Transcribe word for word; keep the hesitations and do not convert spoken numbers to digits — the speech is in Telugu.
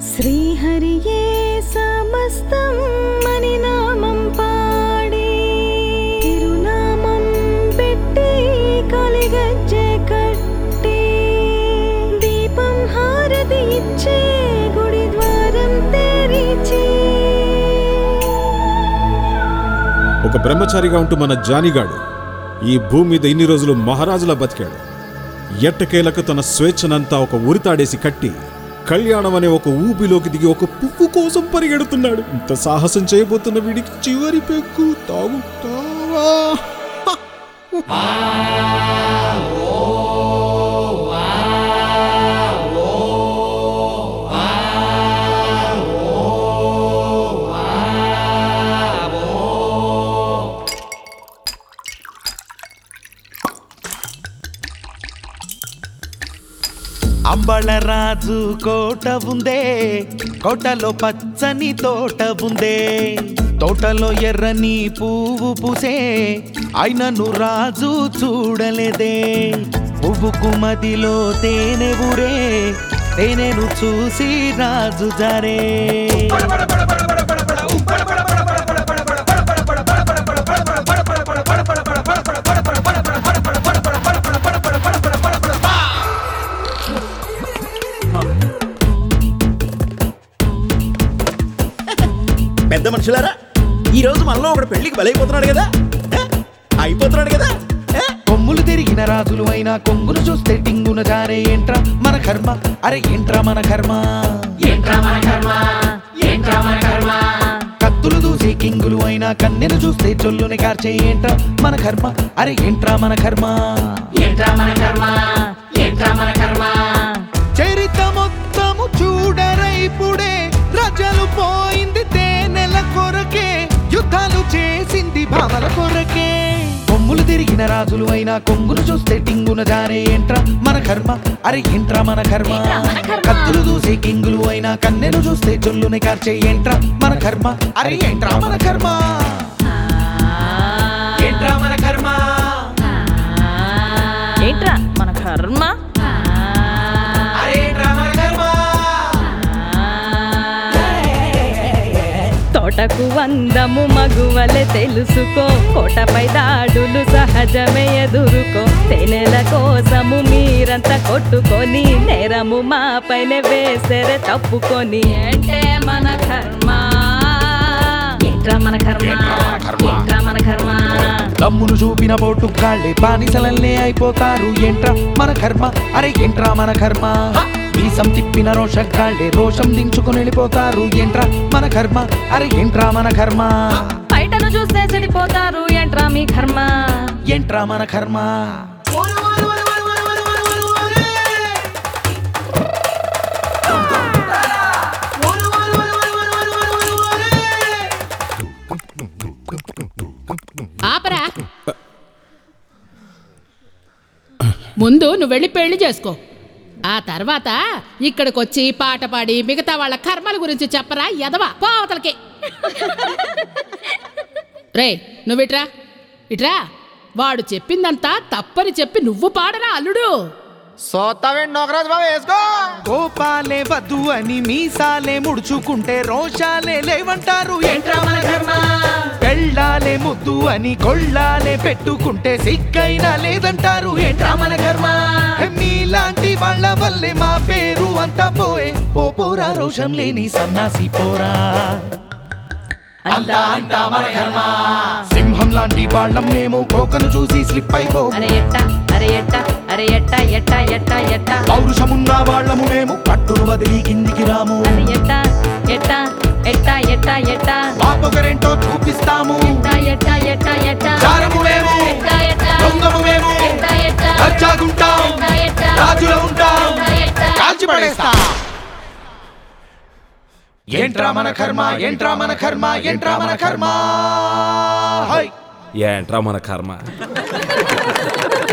శ్రీహరియే సమస్తం అని నామం పాడి తిరునామం పెట్టి కలిగజ్జె కట్టి దీపం హారతి ఇచ్చే గుడి ద్వారం తెరిచి. ఒక బ్రహ్మచారిగా ఉంటూ మన జానిగాడు ఈ భూమి మీద ఇన్ని రోజులు మహారాజులా బతికాడు. ఎట్టకేలకు తన స్వేచ్ఛనంతా ఒక ఉరితాడేసి కట్టి కళ్యాణం అనే ఒక ఊబిలోకి దిగి ఒక పువ్వు కోసం పరిగెడుతున్నాడు. ఇంత సాహసం చేయబోతున్న వీడికి చివరి పెక్కు తాగుతావా? అంబళరాజు కోట ఉందే, కోటలో పచ్చని తోట ఉందే, తోటలో ఎర్రని పువ్వు పూసే, అయినను రాజు చూడలేదే. పువ్వుకు మదిలో తేనె ఊరే, తేనెను చూసి రాజు జారే. పెద్ద మనుషులారా, ఈ రోజు మనలో ఒకడు పెళ్లికి బలైపోతున్నాడు కదా, అయిపోతున్నాడు కదా. కొమ్ములు తిరిగిన రాజులు అయినా కొంగును చూస్తే టింగున జారే. ఏంట్రా మన కర్మ, అరే ఏంట్రా మన కర్మ, ఏంట్రా మన కర్మ, ఏంట్రా మన కర్మ. కత్తులు దూసి కింగులు అయినా కన్నెను చూస్తే చొల్లుని కార్చే. ఏంట్రా మన కర్మ, అరే ఏంట్రా మన కర్మ, ఏంట్రా మన కర్మ, ఏంట్రా మన కర్మ. చరిత మొత్తము చూడరైపుడే, రజలు పోయింది తేనెల కొరకే, యుద్ధాలు చేసింది భామల కొరకే. కొమ్ములు తిరిగిన రాజులు అయినా కొంగును చూస్తే టింగున జారే. ఏంట్రా మన కర్మ, అరే ఏంట్రా మన కర్మ, కత్తులు దూసే కింగులు అయినా కన్నెను చూస్తే చొల్లుని కార్చే. ఏంట్రా మన కర్మ, అరే ఏంట్రా మన కర్మ, ఏంట్రా మన కర్మ, ఏంట్రా మన కర్మ. తోటకు వందము మగువలే తెలుసుకో, కోటపై దాడులు సహజమే ఎదురుకో. తేనెల కోసము మీరంతా కొట్టుకొని, నేరము మా పైన వేసరే తప్పుకొని. అంటే మన కర్మ, ఏంట్రా మన కర్మ, ఏంట్రా మన కర్మ. తమ్మును చూపిన బోటు కాళ్ళే బానిసలల్లే అయిపోతారు. ఏంట్రా మన కర్మ, అరే ఏంట్రా మన కర్మ. వీసం తిప్పిన రోషగాళ్ళే రోషం దించుకుని వెళ్ళిపోతారు. ఏంట్రా మన కర్మ, అరే ఏంట్రా మన కర్మ. బయటను చూస్తే చెడిపోతారు. ఏంట్రా మీ కర్మ, ఏంట్రా మన కర్మ. ఆపరా, ముందు నువ్వు వెళ్ళి పెళ్లి చేసుకో. ఆ తర్వాత ఇక్కడికొచ్చి పాట పాడి మిగతా వాళ్ళ కర్మల గురించి చెప్పరా ఎదవా పోవతలకి. రే నువ్వు ఇట్రా ఇట్రా, వాడు చెప్పిందంతా తప్పని చెప్పి నువ్వు పాడరా అల్లుడు. కోపాలే వద్దు అని మీసాలే ముడుచుకుంటే రోషాలే లేవంటారు. ఏంట్రా మన కర్మ. పెళ్ళాలే ముద్దు అని కొళ్ళాలే పెట్టుకుంటే సిగ్గైనా లేదంటారు. ఏంట్రా మన కర్మ. మీలాంటి వాళ్ళ వల్లే మా పేరు అంతా పోయే. ఓ పోరా రోషం లేని సన్నాసి పోరా, అంతా అంతా మన కర్మ. సింహం లాంటి వాళ్ళం మేము, కోకను చూసి స్లిప్ అయిపో. అరే ఎట్ట అరే ఎట్ట అరే ఎట్ట ఎట్ట ఎట్ట ఎట్ట. పౌరుషమున్న వాళ్ళము మేము, పట్టును వదిలి కిందికి రాము. అరే ఎట్ట ఎట్ట ఎట్ట ఎట్ట ఎట్ట. పాపొకరేంటో చూపిస్తాము. ఎట్ట ఎట్ట ఎట్ట ఎట్ట. చారము మేము, ఎట్ట ఎట్ట దొంగము మేము, ఎట్ట ఎట్ట. దర్జాగుంటాం, ఎట్ట రాజులో ఉంటాం, ఎట్ట. కాల్చి పడేస్తాం. ఏంట్రా మన కర్మ, ఏంట్రా మన కర్మ, ఏంట్రా మన కర్మ. ఏంట్రా మన కర్మ.